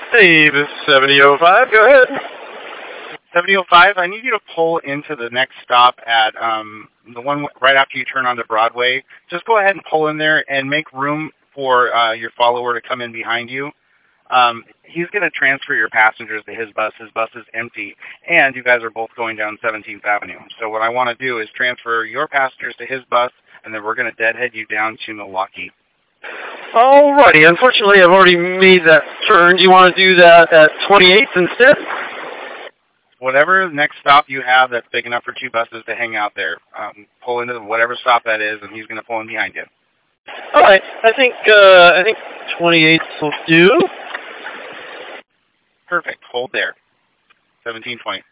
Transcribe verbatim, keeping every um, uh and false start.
Hey, this is seventy oh five. Go ahead. seventy oh five, I need you to pull into the next stop at um, the one right after you turn onto Broadway. Just go ahead and pull in there and make room for uh, your follower to come in behind you. Um, he's going to transfer your passengers to his bus. His bus is empty, and you guys are both going down seventeenth Avenue. So what I want to do is transfer your passengers to his bus, and then we're going to deadhead you down to Milwaukee. Alrighty, unfortunately I've already made that turn. Do you want to do that at twenty-eighth instead? Whatever next stop you have that's big enough for two buses to hang out there. Um, pull into whatever stop that is, and he's going to pull in behind you. Alright, I think, uh, I think twenty-eighth will do. Perfect. Hold there. seventeen twenty.